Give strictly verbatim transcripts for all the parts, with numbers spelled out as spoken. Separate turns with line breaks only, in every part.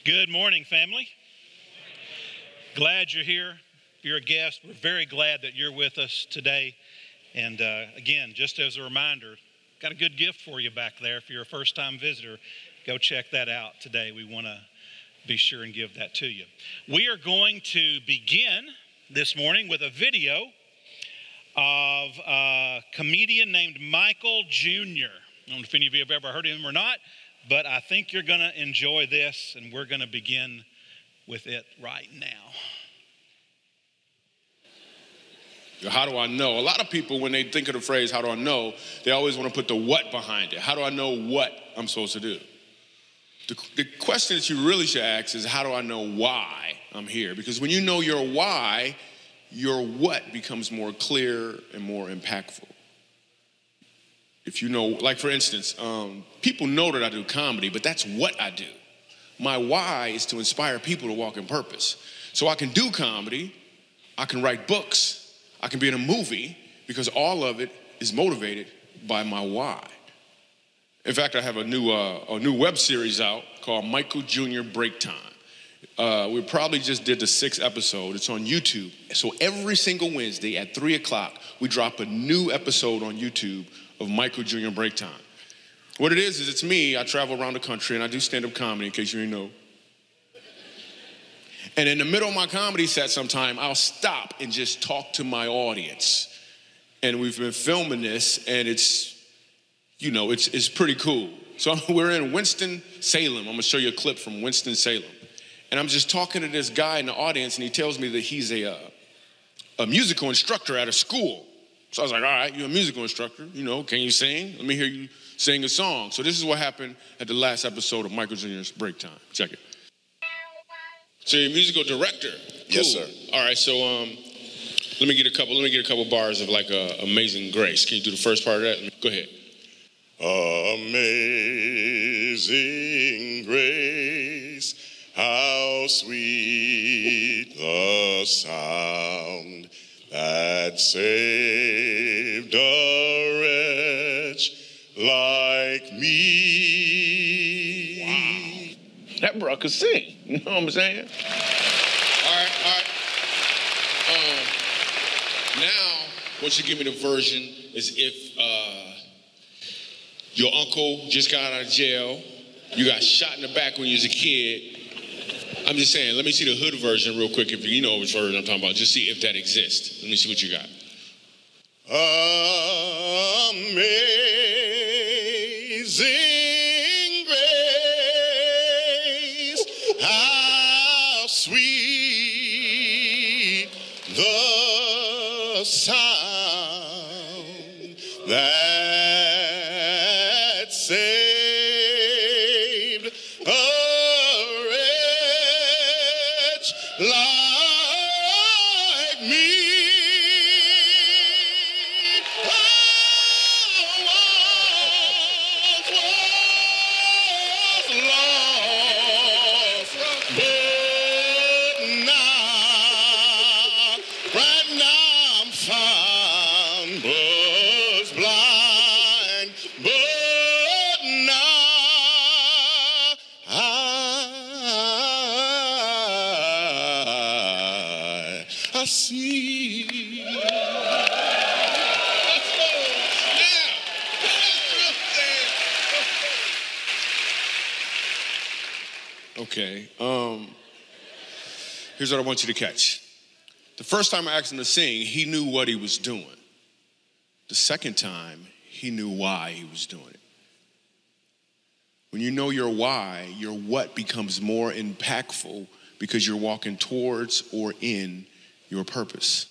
Good morning, family. Glad you're here. If you're a guest, we're very glad that you're with us today. And uh, again, just as a reminder, got a good gift for you back there. If you're a first-time visitor, go check that out today. We want to be sure and give that to you. We are going to begin this morning with a video of a comedian named Michael Junior I don't know if any of you have ever heard of him or not, but I think you're going to enjoy this, and we're going to begin with it right now.
How do I know? A lot of people, when they think of the phrase, how do I know, they always want to put the what behind it. How do I know what I'm supposed to do? The, the question that you really should ask is, how do I know why I'm here? Because when you know your why, your what becomes more clear and more impactful. If you know, like for instance, um, people know that I do comedy, but that's what I do. My why is to inspire people to walk in purpose. So I can do comedy, I can write books, I can be in a movie, because all of it is motivated by my why. In fact, I have a new uh, a new web series out called Michael Junior Break Time. Uh, we probably just did the sixth episode. It's on YouTube. So every single Wednesday at three o'clock, we drop a new episode on YouTube of Michael Junior Break Time. What it is, is it's me. I travel around the country and I do stand-up comedy, in case you didn't know. And in the middle of my comedy set sometime, I'll stop and just talk to my audience. And we've been filming this, and it's, you know, it's it's pretty cool. So we're in Winston-Salem. I'm going to show you a clip from Winston-Salem. And I'm just talking to this guy in the audience, and he tells me that he's a, uh, a musical instructor at a school. So I was like, all right, you're a musical instructor. You know, can you sing? Let me hear you sing a song. So this is what happened at the last episode of Michael Junior's Break Time. Check it. So you're a musical director. Cool.
Yes, sir.
All right, so um, let me get a couple. Let me get a couple bars of like uh, Amazing Grace. Can you do the first part of that? Go ahead.
Amazing grace, how sweet the sound that saved a wretch like me.
Wow.
That bro could sing. You know what I'm saying?
All right, all right. Um, now, once you give me the version, is if uh, your uncle just got out of jail, you got shot in the back when you was a kid. I'm just saying, let me see the hood version real quick, if you know which version I'm talking about. Just see if that exists. Let me see what you got.
Amazing grace, how sweet the sound that saved a like me. I was lost, but now, right now I'm found. Was blind, but now I, I see. Let's go. Now,
Okay. Um, here's what I want you to catch. The first time I asked him to sing, he knew what he was doing. The second time, he knew why he was doing it. When you know your why, your what becomes more impactful because you're walking towards or in your purpose.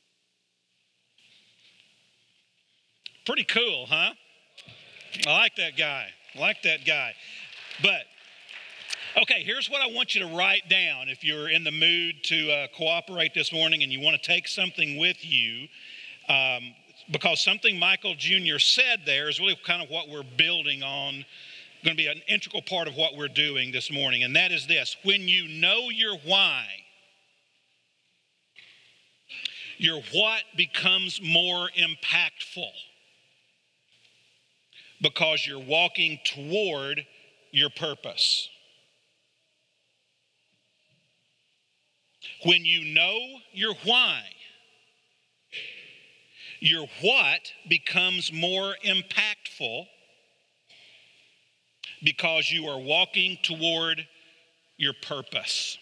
Pretty cool, huh? I like that guy. I like that guy. But, okay, here's what I want you to write down if you're in the mood to uh, cooperate this morning and you want to take something with you. Um, because something Michael Junior said there is really kind of what we're building on, going to be an integral part of what we're doing this morning. And that is this: when you know your why, your what becomes more impactful because you're walking toward your purpose. When you know your why, your what becomes more impactful because you are walking toward your purpose.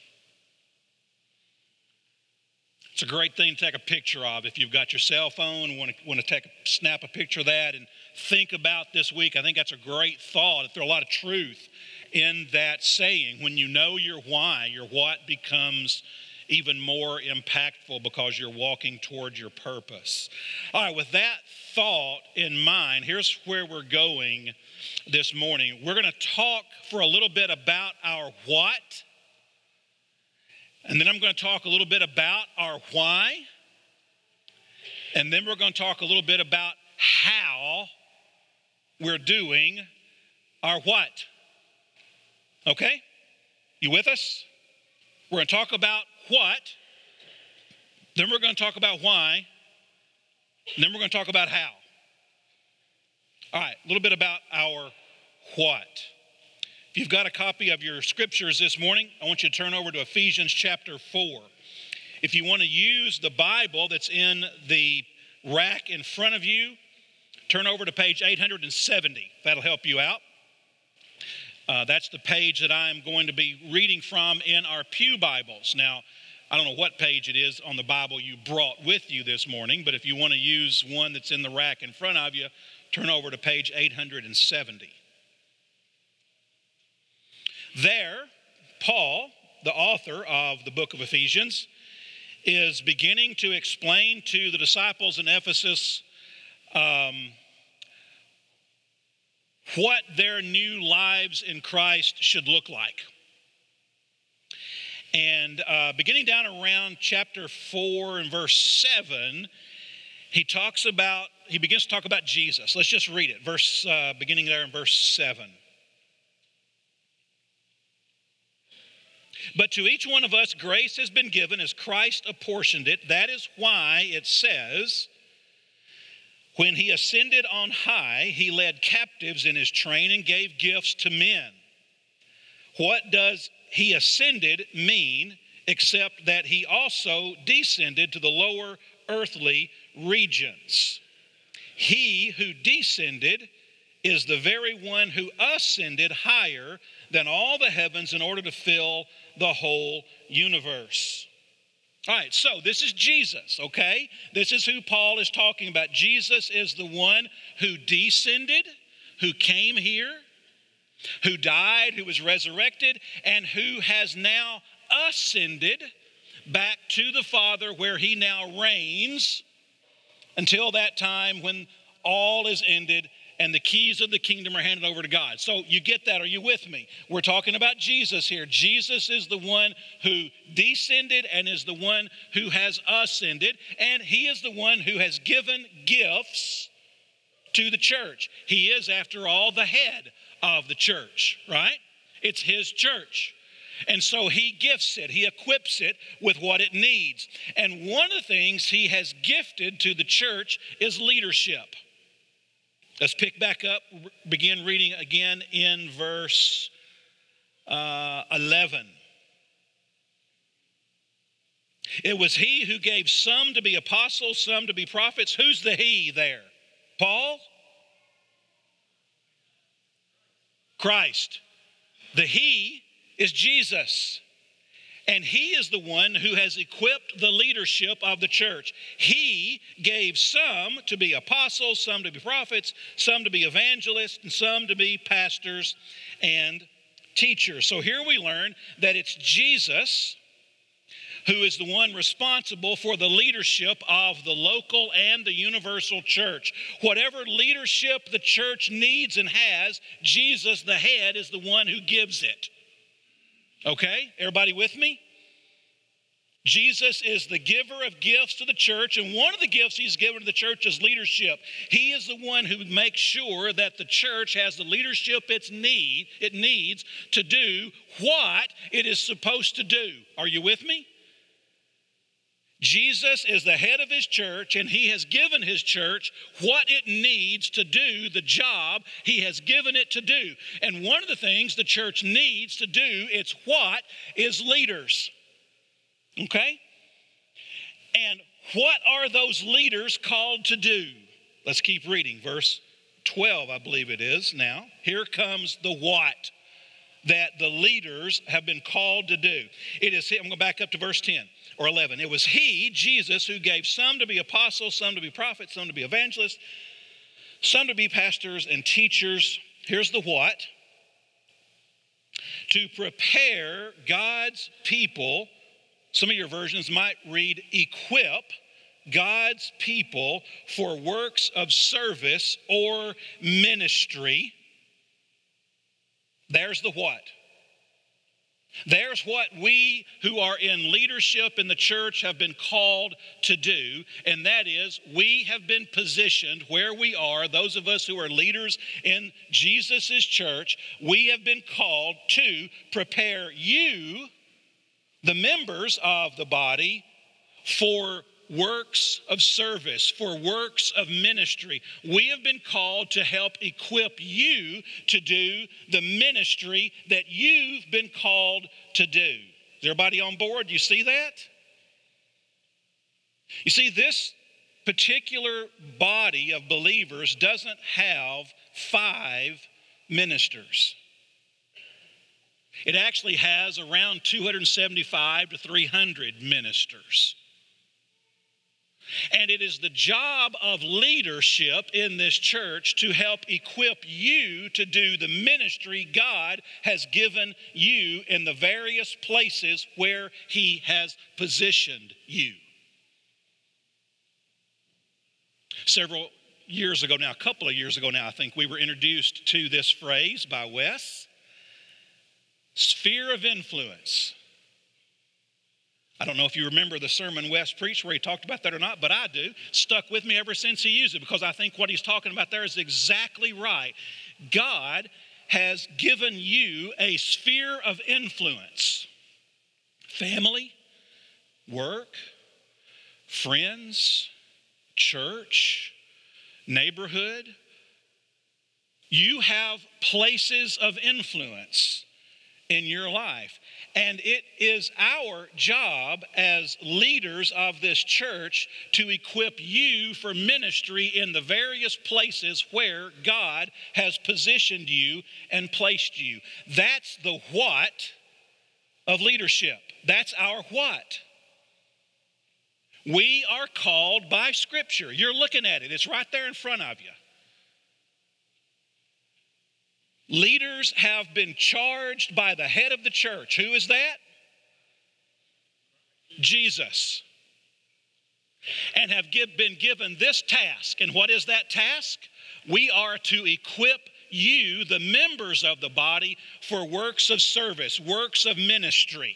It's a great thing to take a picture of. If you've got your cell phone and want to, want to take a, snap a picture of that and think about this week, I think that's a great thought. There's a lot of truth in that saying. When you know your why, your what becomes even more impactful because you're walking towards your purpose. All right, with that thought in mind, here's where we're going this morning. We're going to talk for a little bit about our what, and then I'm going to talk a little bit about our why, and then we're going to talk a little bit about how we're doing our what. Okay? You with us? We're going to talk about what, then we're going to talk about why, and then we're going to talk about how. All right, a little bit about our what. If you've got a copy of your scriptures this morning, I want you to turn over to Ephesians chapter four. If you want to use the Bible that's in the rack in front of you, turn over to page eight hundred seventy. That'll help you out. Uh, that's the page that I'm going to be reading from in our pew Bibles. Now, I don't know what page it is on the Bible you brought with you this morning, but if you want to use one that's in the rack in front of you, turn over to page eight hundred seventy. There, Paul, the author of the book of Ephesians, is beginning to explain to the disciples in Ephesus um, what their new lives in Christ should look like. And uh, beginning down around chapter four and verse seven, he talks about, he begins to talk about Jesus. Let's just read it, verse uh, beginning there in verse seven. But to each one of us grace has been given as Christ apportioned it. That is why it says, when he ascended on high, he led captives in his train and gave gifts to men. What does he ascended mean except that he also descended to the lower earthly regions? He who descended is the very one who ascended higher than all the heavens in order to fill the whole universe. All right, so this is Jesus, okay? This is who Paul is talking about. Jesus is the one who descended, who came here, who died, who was resurrected, and who has now ascended back to the Father where he now reigns until that time when all is ended and the keys of the kingdom are handed over to God. So you get that? Are you with me? We're talking about Jesus here. Jesus is the one who descended and is the one who has ascended, and he is the one who has given gifts to the church. He is, after all, the head of the church, right? It's his church. And so he gifts it, he equips it with what it needs. And one of the things he has gifted to the church is leadership. Let's pick back up, begin reading again in verse uh, eleven. It was he who gave some to be apostles, some to be prophets. Who's the he there? Paul? Christ. The he is Jesus. And he is the one who has equipped the leadership of the church. He gave some to be apostles, some to be prophets, some to be evangelists, and some to be pastors and teachers. So here we learn that it's Jesus who is the one responsible for the leadership of the local and the universal church. Whatever leadership the church needs and has, Jesus, the head, is the one who gives it. Okay, everybody with me? Jesus is the giver of gifts to the church, and one of the gifts he's given to the church is leadership. He is the one who makes sure that the church has the leadership it's need, it needs to do what it is supposed to do. Are you with me? Jesus is the head of his church, and he has given his church what it needs to do the job he has given it to do. And one of the things the church needs to do, it's what, is leaders. Okay? And what are those leaders called to do? Let's keep reading. Verse twelve, I believe it is now. Here comes the what that the leaders have been called to do. It is, I'm going to back up to verse ten or eleven. It was he, Jesus, who gave some to be apostles, some to be prophets, some to be evangelists, some to be pastors and teachers. Here's the what. To prepare God's people. Some of your versions might read equip God's people for works of service or ministry. There's the what. There's what we who are in leadership in the church have been called to do, and that is we have been positioned where we are, those of us who are leaders in Jesus' church, we have been called to prepare you, the members of the body, for works of service, for works of ministry. We have been called to help equip you to do the ministry that you've been called to do. Is everybody on board? You see that? You see, this particular body of believers doesn't have five ministers. It actually has around two hundred seventy-five to three hundred ministers. And it is the job of leadership in this church to help equip you to do the ministry God has given you in the various places where He has positioned you. Several years ago now, a couple of years ago now, I think we were introduced to this phrase by Wes. Sphere of influence. I don't know if you remember the sermon Wes preached where he talked about that or not, but I do. Stuck with me ever since he used it because I think what he's talking about there is exactly right. God has given you a sphere of influence. Family, work, friends, church, neighborhood. You have places of influence in your life. And it is our job as leaders of this church to equip you for ministry in the various places where God has positioned you and placed you. That's the what of leadership. That's our what. We are called by Scripture. You're looking at it. It's right there in front of you. Leaders have been charged by the head of the church. Who is that? Jesus. And have give, been given this task. And what is that task? We are to equip you, the members of the body, for works of service, works of ministry.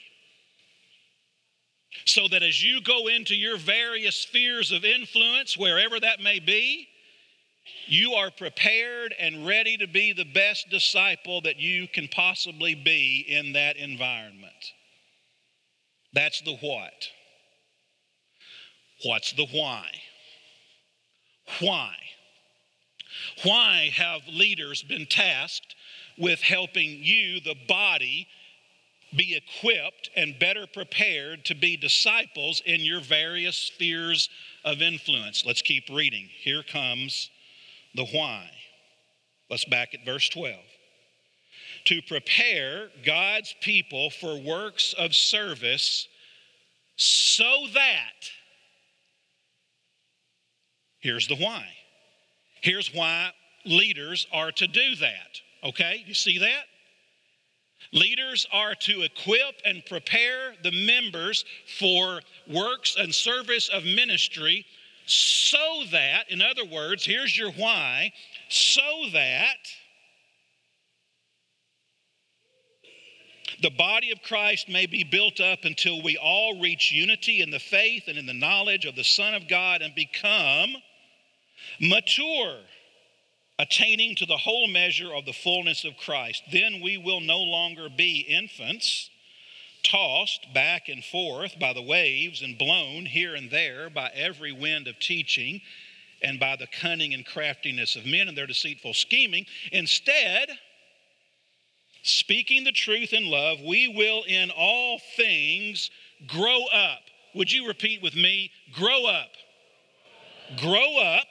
So that as you go into your various spheres of influence, wherever that may be, you are prepared and ready to be the best disciple that you can possibly be in that environment. That's the what. What's the why? Why? Why have leaders been tasked with helping you, the body, be equipped and better prepared to be disciples in your various spheres of influence? Let's keep reading. Here comes the why. Let's back at verse twelve. To prepare God's people for works of service so that, here's the why. Here's why leaders are to do that. Okay, you see that? Leaders are to equip and prepare the members for works and service of ministry so that, in other words, here's your why, so that the body of Christ may be built up until we all reach unity in the faith and in the knowledge of the Son of God and become mature, attaining to the whole measure of the fullness of Christ. Then we will no longer be infants, tossed back and forth by the waves and blown here and there by every wind of teaching and by the cunning and craftiness of men and their deceitful scheming. Instead, speaking the truth in love, we will in all things grow up. Would you repeat with me? Grow up. Grow up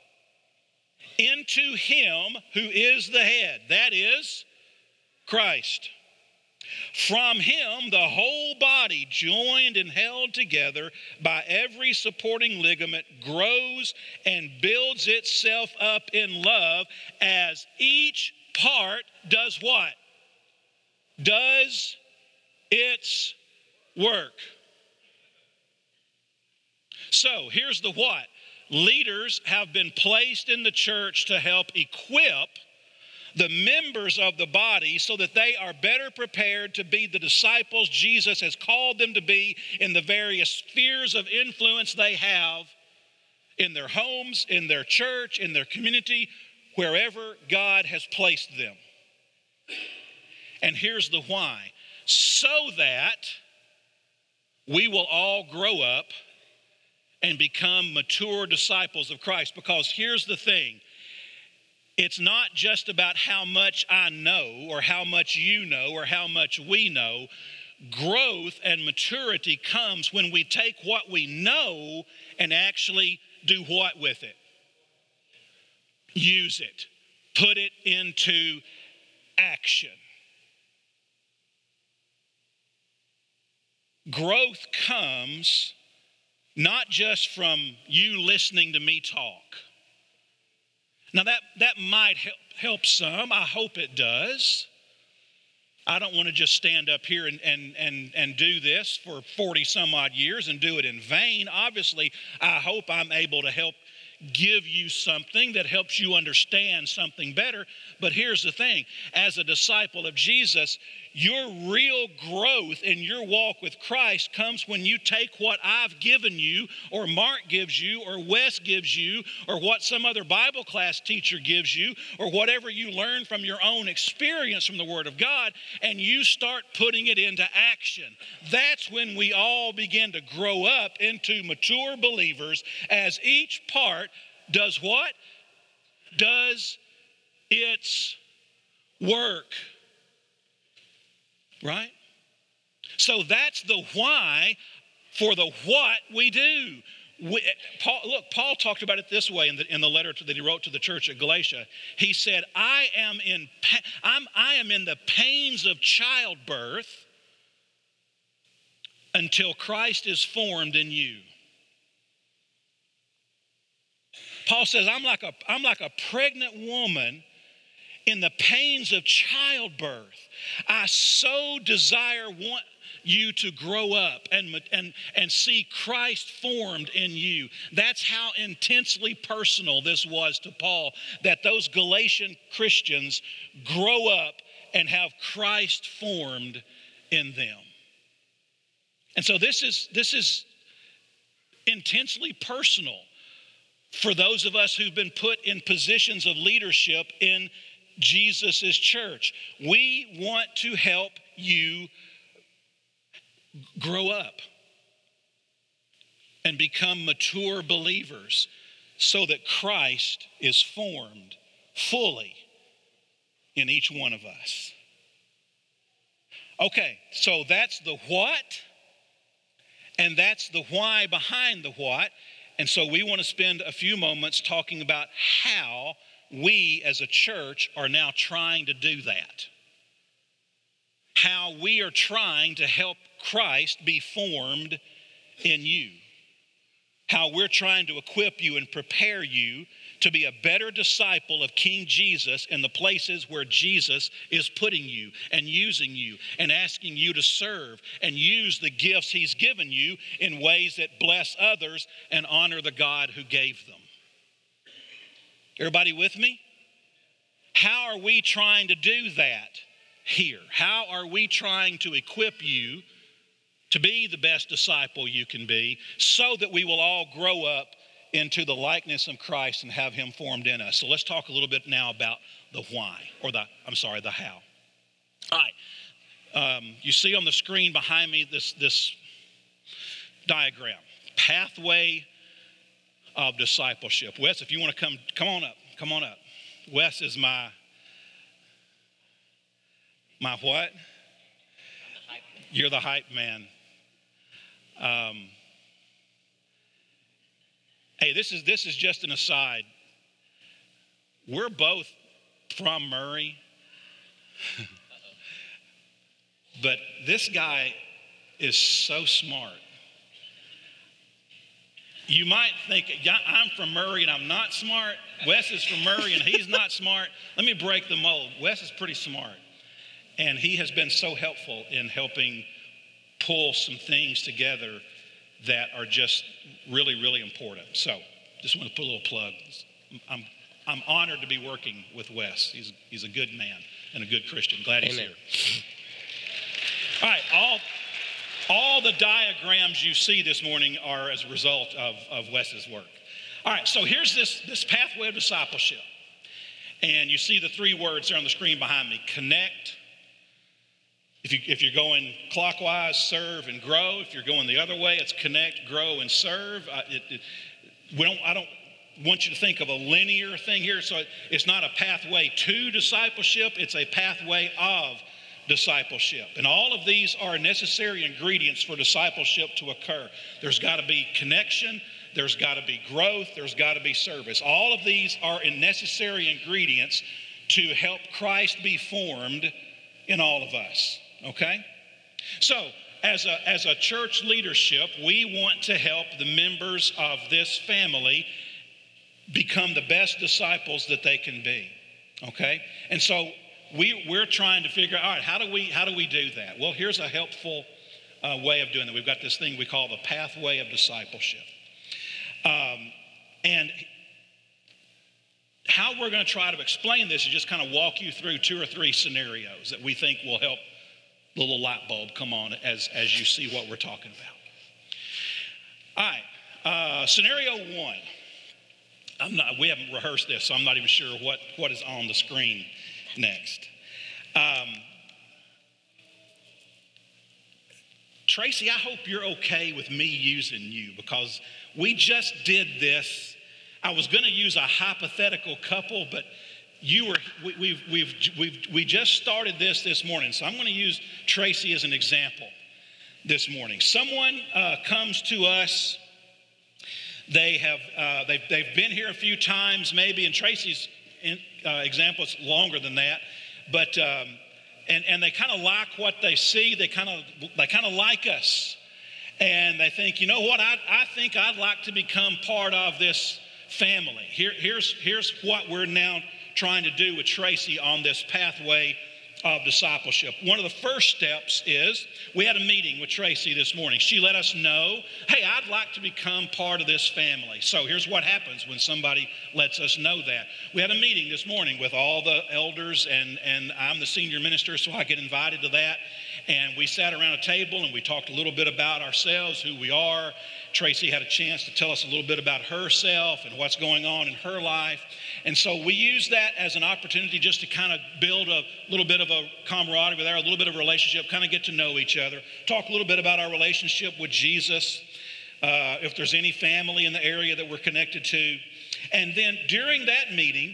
into him who is the head. That is Christ. From him, the whole body, joined and held together by every supporting ligament, grows and builds itself up in love as each part does what? Does its work. So here's the what. Leaders have been placed in the church to help equip the members of the body so that they are better prepared to be the disciples Jesus has called them to be in the various spheres of influence they have in their homes, in their church, in their community, wherever God has placed them. And here's the why. So that we will all grow up and become mature disciples of Christ. Because here's the thing. It's not just about how much I know or how much you know or how much we know. Growth and maturity comes when we take what we know and actually do what with it? Use it. Put it into action. Growth comes not just from you listening to me talk. Now that, that might help, help some. I hope it does. I don't want to just stand up here and, and, and, and do this for forty some odd years and do it in vain. Obviously, I hope I'm able to help give you something that helps you understand something better. But here's the thing. As a disciple of Jesus, your real growth in your walk with Christ comes when you take what I've given you, or Mark gives you, or Wes gives you, or what some other Bible class teacher gives you, or whatever you learn from your own experience from the Word of God, and you start putting it into action. That's when we all begin to grow up into mature believers as each part does what? Does its work. Right? So that's the why for the what we do. We, Paul, look, Paul talked about it this way in the, in the letter to, that he wrote to the church at Galatia. He said, I am in I'm, I am in the pains of childbirth until Christ is formed in you. Paul says, I'm like a, I'm like a pregnant woman in the pains of childbirth. I so desire want you to grow up and, and, and see Christ formed in you. That's how intensely personal this was to Paul, that those Galatian Christians grow up and have Christ formed in them. And so this is, this is intensely personal for those of us who've been put in positions of leadership in Jesus' church. We want to help you grow up and become mature believers so that Christ is formed fully in each one of us. Okay, so that's the what, and that's the why behind the what. And so we want to spend a few moments talking about how we as a church are now trying to do that. How we are trying to help Christ be formed in you. How we're trying to equip you and prepare you to be a better disciple of King Jesus in the places where Jesus is putting you and using you and asking you to serve and use the gifts he's given you in ways that bless others and honor the God who gave them. Everybody with me? How are we trying to do that here? How are we trying to equip you to be the best disciple you can be so that we will all grow up into the likeness of Christ and have him formed in us? So let's talk a little bit now about the why, or the, I'm sorry, the how. All right. Um, you see on the screen behind me this, this diagram, pathway of discipleship. Wes, if you want to come, come on up, come on up. Wes is my, my what? You're the hype man. Um, hey, this is this is just an aside. We're both from Murray, but this guy is so smart. You might think, I'm from Murray and I'm not smart. Wes is from Murray and he's not smart. Let me break the mold. Wes is pretty smart. And he has been so helpful in helping pull some things together that are just really, really important. So just want to put a little plug. I'm I'm honored to be working with Wes. He's, he's a good man and a good Christian. Glad he's
Amen.
here. All right, all, all the diagrams you see this morning are as a result of, of Wes's work. All right, so here's this, this pathway of discipleship. And you see the three words there on the screen behind me: connect. If, you, if you're going clockwise, serve and grow. If you're going the other way, it's connect, grow, and serve. I, it, it, we don't, I don't want you to think of a linear thing here. So it's not a pathway to discipleship. It's a pathway of discipleship. And all of these are necessary ingredients for discipleship to occur. There's got to be connection. There's got to be growth. There's got to be service. All of these are necessary ingredients to help Christ be formed in all of us. Okay? So, as a, as a church leadership, we want to help the members of this family become the best disciples that they can be. Okay? And so we, we're trying to figure out, all right, how do we, how do we do that? Well, here's a helpful uh, way of doing that. We've got this thing we call the pathway of discipleship. Um, and how we're going to try to explain this is just kind of walk you through two or three scenarios that we think will help the little light bulb come on as, as you see what we're talking about. All right, uh, scenario one. I'm not, we haven't rehearsed this, so I'm not even sure what, what is on the screen next. Um, Tracy, I hope you're okay with me using you, because we just did this. I was going to use a hypothetical couple, but you were we, we've we've we've we just started this this morning, so I'm going to use Tracy as an example this morning. Someone uh, comes to us. They have uh, they've they've been here a few times, maybe. In Tracy's in, uh, example, it's longer than that, but um, and and they kind of like what they see. They kind of they kind of like us, and they think, you know what? I I think I'd like to become part of this family. Here here's here's what we're now trying to do with Tracy on this pathway of discipleship. One of the first steps is we had a meeting with Tracy this morning. She let us know, hey, I'd like to become part of this family. So here's what happens when somebody lets us know that. We had a meeting this morning with all the elders, and, and I'm the senior minister, so I get invited to that. And we sat around a table and we talked a little bit about ourselves, who we are. Tracy had a chance to tell us a little bit about herself and what's going on in her life. And so we used that as an opportunity just to kind of build a little bit of a camaraderie there, a little bit of a relationship, kind of get to know each other, talk a little bit about our relationship with Jesus, uh, if there's any family in the area that we're connected to. And then during that meeting,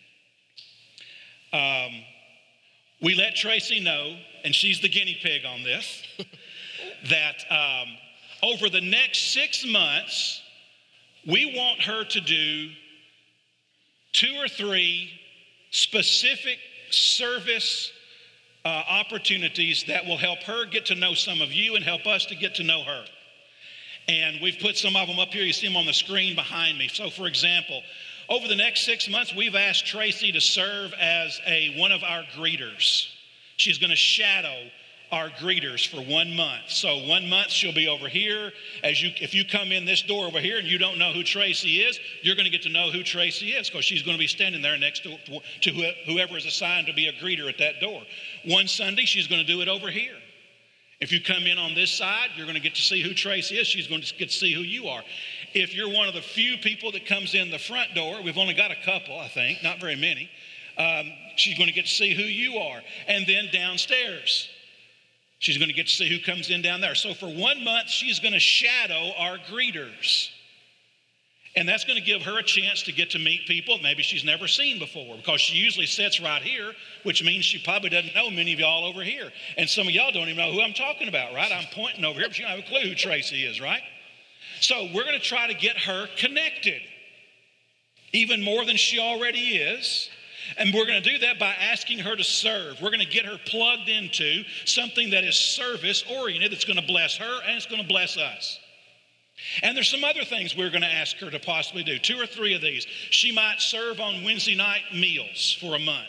um, we let Tracy know, and she's the guinea pig on this, that um, over the next six months, we want her to do two or three specific service uh, opportunities that will help her get to know some of you and help us to get to know her. And we've put some of them up here. You see them on the screen behind me. So, for example, over the next six months, we've asked Tracy to serve as a one of our greeters. She's going to shadow our greeters for one month. So one month she'll be over here. As you, if you come in this door over here and you don't know who Tracy is, you're going to get to know who Tracy is, because she's going to be standing there next to, to whoever is assigned to be a greeter at that door. One Sunday she's going to do it over here. If you come in on this side, you're going to get to see who Tracy is. She's going to get to see who you are. If you're one of the few people that comes in the front door, we've only got a couple, I think, not very many, um, she's going to get to see who you are. And then downstairs, she's going to get to see who comes in down there. So for one month, she's going to shadow our greeters. And that's going to give her a chance to get to meet people maybe she's never seen before, because she usually sits right here, which means she probably doesn't know many of y'all over here. And some of y'all don't even know who I'm talking about, right? I'm pointing over here, but you don't have a clue who Tracy is, right? So we're going to try to get her connected, even more than she already is. And we're going to do that by asking her to serve. We're going to get her plugged into something that is service-oriented, that's going to bless her and it's going to bless us. And there's some other things we're going to ask her to possibly do, two or three of these. She might serve on Wednesday night meals for a month.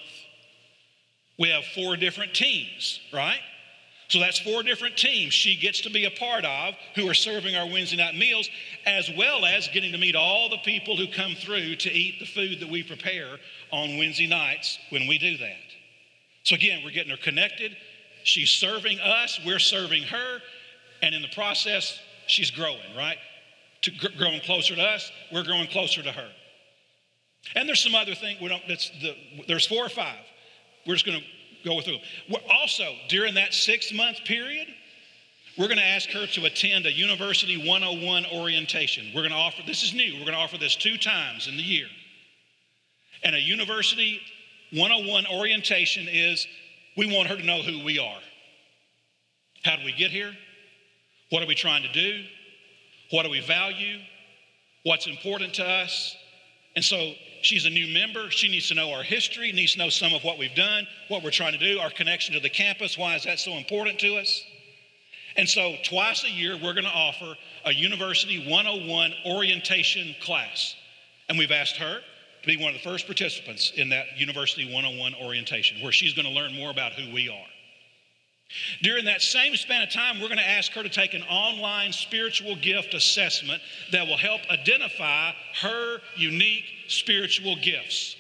We have four different teams, right? So that's four different teams she gets to be a part of who are serving our Wednesday night meals, as well as getting to meet all the people who come through to eat the food that we prepare on Wednesday nights when we do that. So again, we're getting her connected. She's serving us, we're serving her, and in the process, she's growing, right? To gr- growing closer to us, we're growing closer to her. And there's some other things, we don't, that's the, there's four or five. We're just going to go through them. We're also, during that six-month period, we're going to ask her to attend a University one oh one orientation. We're going to offer, this is new, we're going to offer this two times in the year. And a University one oh one orientation is, we want her to know who we are. How do we get here? What are we trying to do? What do we value? What's important to us? And so she's a new member. She needs to know our history, needs to know some of what we've done, what we're trying to do, our connection to the campus. Why is that so important to us? And so twice a year, we're going to offer a University one oh one orientation class. And we've asked her to be one of the first participants in that University one oh one orientation, where she's going to learn more about who we are. During that same span of time, we're going to ask her to take an online spiritual gift assessment that will help identify her unique spiritual gifts.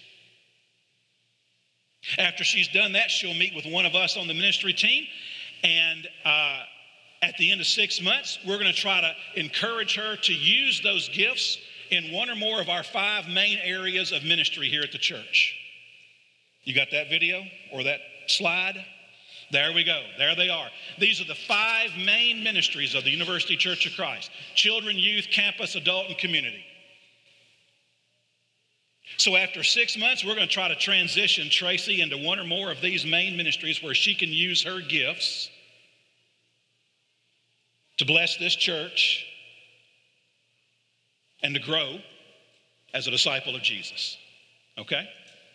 After she's done that, she'll meet with one of us on the ministry team, and uh, at the end of six months, we're going to try to encourage her to use those gifts in one or more of our five main areas of ministry here at the church. You got that video or that slide? There we go. There they are. These are the five main ministries of the University Church of Christ: children, youth, campus, adult, and community. So after six months, we're going to try to transition Tracy into one or more of these main ministries where she can use her gifts to bless this church and to grow as a disciple of Jesus. Okay?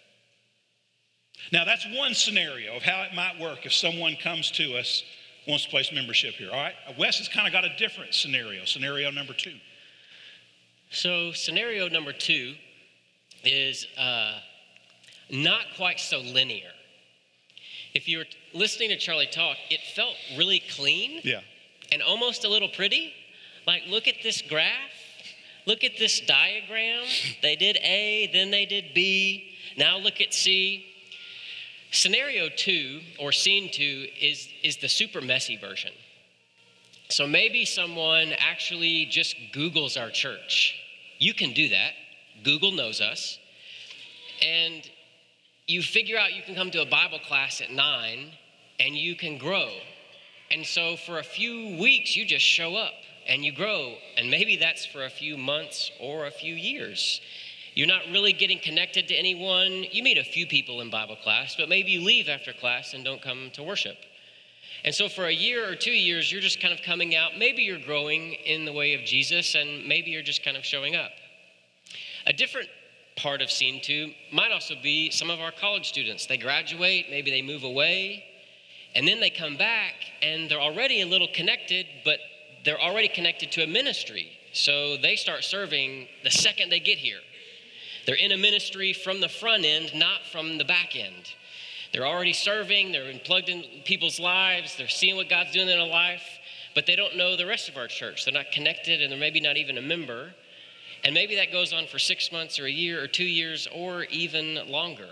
Now, that's one scenario of how it might work if someone comes to us, wants to place membership here. All right? Wes has kind of got a different scenario, scenario number two.
So scenario number two is uh, not quite so linear. If you were listening to Charlie talk, it felt really clean.
Yeah.
And almost a little pretty. Like, look at this graph. Look at this diagram. They did A, then they did B. Now look at C. Scenario two, or scene two, is, is the super messy version. So maybe someone actually just Googles our church. You can do that. Google knows us. And you figure out you can come to a Bible class at nine, and you can grow. And so for a few weeks, you just show up, and you grow. And maybe that's for a few months or a few years. You're not really getting connected to anyone. You meet a few people in Bible class, but maybe you leave after class and don't come to worship. And so for a year or two years, you're just kind of coming out. Maybe you're growing in the way of Jesus, and maybe you're just kind of showing up. A different part of scene two might also be some of our college students. They graduate, maybe they move away, and then they come back, and they're already a little connected, but they're already connected to a ministry. So they start serving the second they get here. They're in a ministry from the front end, not from the back end. They're already serving, they're plugged in people's lives, they're seeing what God's doing in their life, but they don't know the rest of our church. They're not connected, and they're maybe not even a member. And maybe that goes on for six months or a year or two years or even longer.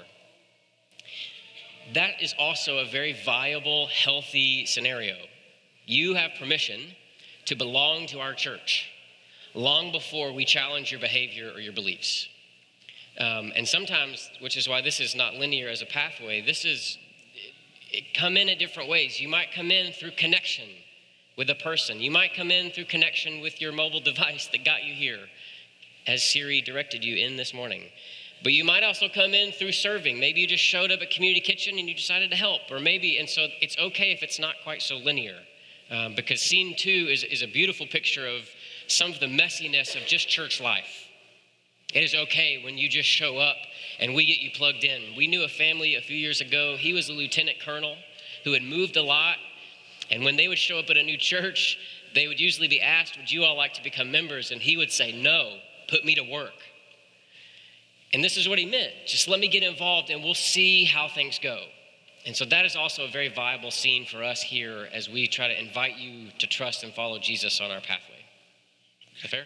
That is also a very viable, healthy scenario. You have permission to belong to our church long before we challenge your behavior or your beliefs. Um, and sometimes, which is why this is not linear as a pathway, this is, it, it come in in different ways. You might come in through connection with a person. You might come in through connection with your mobile device that got you here. as Siri directed you in this morning. But you might also come in through serving. Maybe you just showed up at Community Kitchen and you decided to help. Or maybe, and so it's okay if it's not quite so linear. Um, because scene two is, is a beautiful picture of some of the messiness of just church life. It is okay when you just show up and we get you plugged in. We knew a family a few years ago. He was a lieutenant colonel who had moved a lot. And when they would show up at a new church, they would usually be asked, would you all like to become members? And he would say, no, put me to work. And this is what he meant. Just let me get involved and we'll see how things go. And so that is also a very viable scene for us here as we try to invite you to trust and follow Jesus on our pathway. Is that fair?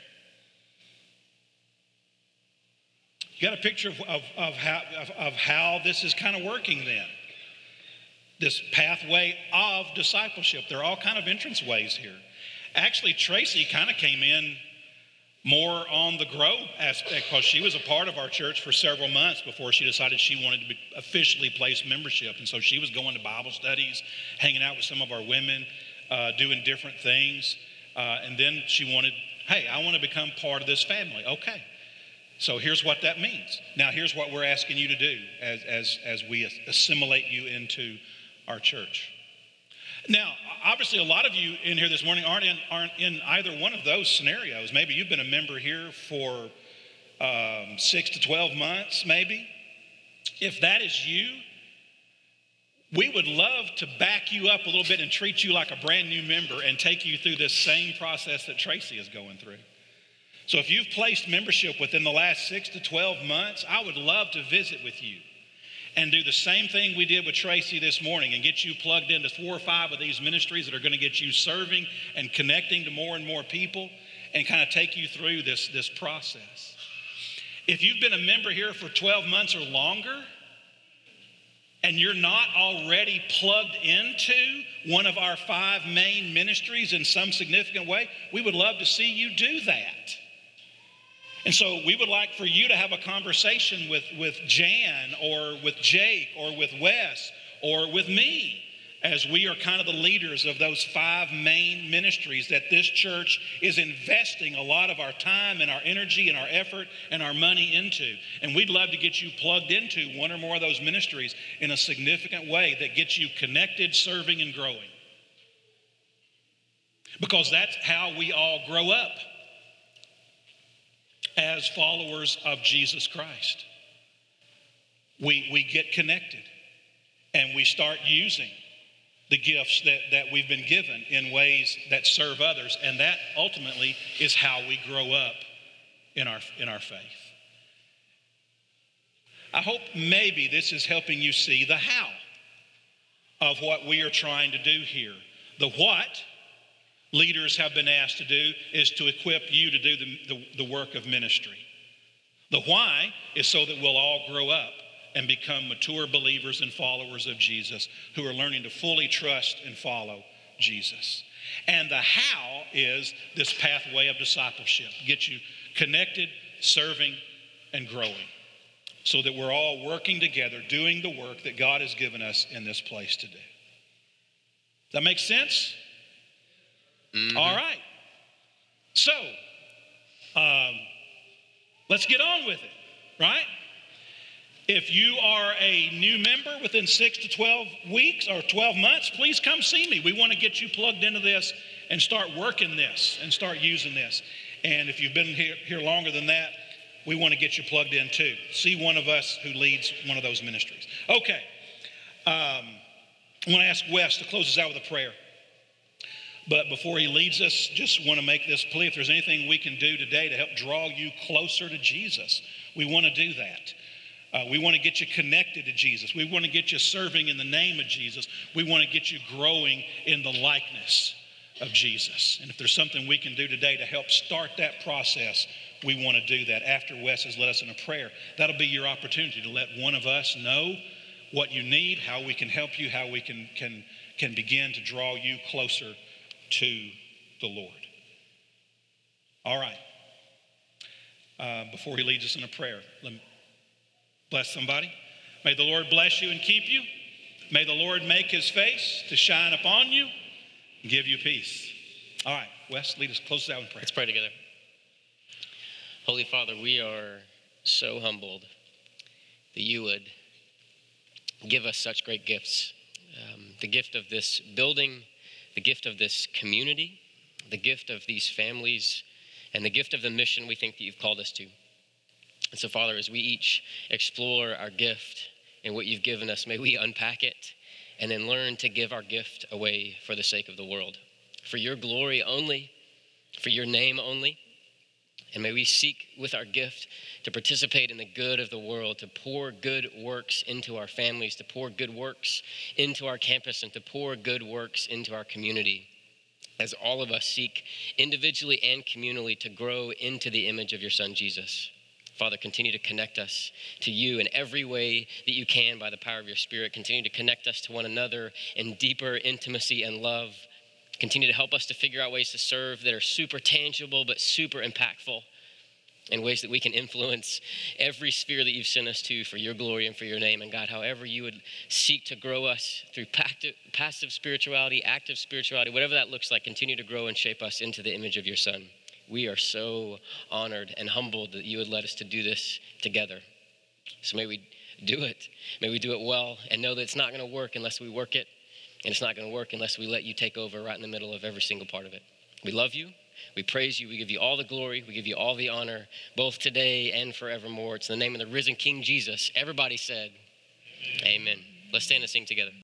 You got a picture of, of, of, how, of, of how this is kind of working then. This pathway of discipleship. There are all kind of entrance ways here. Actually, Tracy kind of came in more on the grow aspect because she was a part of our church for several months before she decided she wanted to be officially place membership. And so she was going to Bible studies, hanging out with some of our women, uh, doing different things. Uh, and then she wanted, hey, I want to become part of this family. Okay. So here's what that means. Now here's what we're asking you to do as, as, as we assimilate you into our church. Now, obviously, a lot of you in here this morning aren't in, aren't in either one of those scenarios. Maybe you've been a member here for um, six to twelve months, maybe. If that is you, we would love to back you up a little bit and treat you like a brand new member and take you through this same process that Tracy is going through. So if you've placed membership within the last six to twelve months, I would love to visit with you and do the same thing we did with Tracy this morning and get you plugged into four or five of these ministries that are going to get you serving and connecting to more and more people and kind of take you through this, this process. If you've been a member here for twelve months or longer and you're not already plugged into one of our five main ministries in some significant way, we would love to see you do that. And so we would like for you to have a conversation with, with Jan or with Jake or with Wes or with me as we are kind of the leaders of those five main ministries that this church is investing a lot of our time and our energy and our effort and our money into. And we'd love to get you plugged into one or more of those ministries in a significant way that gets you connected, serving, and growing. Because that's how we all grow up as followers of Jesus Christ. We, we get connected and we start using the gifts that, that we've been given in ways that serve others, and that ultimately is how we grow up in our, in our faith. I hope maybe this is helping you see the how of what we are trying to do here. The what leaders have been asked to do is to equip you to do the, the, the work of ministry. The why is so that we'll all grow up and become mature believers and followers of Jesus who are learning to fully trust and follow Jesus. And the how is this pathway of discipleship. Get you connected, serving, and growing so that we're all working together, doing the work that God has given us in this place to do. Does that make sense? Mm-hmm. All right. So, um, let's get on with it, right? If you are a new member within six to twelve weeks or twelve months, please come see me. We want to get you plugged into this and start working this and start using this. And if you've been here, here longer than that, we want to get you plugged in too. See one of us who leads one of those ministries. Okay. Um, I want to ask Wes to close us out with a prayer. But before he leads us, just want to make this plea. If there's anything we can do today to help draw you closer to Jesus, we want to do that. Uh, we want to get you connected to Jesus. We want to get you serving in the name of Jesus. We want to get you growing in the likeness of Jesus. And if there's something we can do today to help start that process, we want to do that. After Wes has led us in a prayer, that'll be your opportunity to let one of us know what you need, how we can help you, how we can, can, can begin to draw you closer to the Lord. All right. Uh, before he leads us in a prayer, let me bless somebody. May the Lord bless you and keep you. May the Lord make his face to shine upon you and give you peace. All right, Wes, lead us, close us out in prayer.
Let's pray together. Holy Father, we are so humbled that you would give us such great gifts. Um, the gift of this building, the gift of this community, the gift of these families, and the gift of the mission we think that you've called us to. And so, Father, as we each explore our gift and what you've given us, may we unpack it and then learn to give our gift away for the sake of the world, for your glory only, for your name only. And may we seek with our gift to participate in the good of the world, to pour good works into our families, to pour good works into our campus, and to pour good works into our community, as all of us seek individually and communally to grow into the image of your Son, Jesus. Father, continue to connect us to you in every way that you can by the power of your Spirit. Continue to connect us to one another in deeper intimacy and love. Continue to help us to figure out ways to serve that are super tangible but super impactful, in ways that we can influence every sphere that you've sent us to for your glory and for your name. And God, however you would seek to grow us through passive spirituality, active spirituality, whatever that looks like, continue to grow and shape us into the image of your Son. We are so honored and humbled that you would let us to do this together. So may we do it. May we do it well and know that it's not going to work unless we work it. And it's not going to work unless we let you take over right in the middle of every single part of it. We love you. We praise you. We give you all the glory. We give you all the honor, both today and forevermore. It's in the name of the risen King Jesus. Everybody said, amen. Amen. Let's stand and sing together.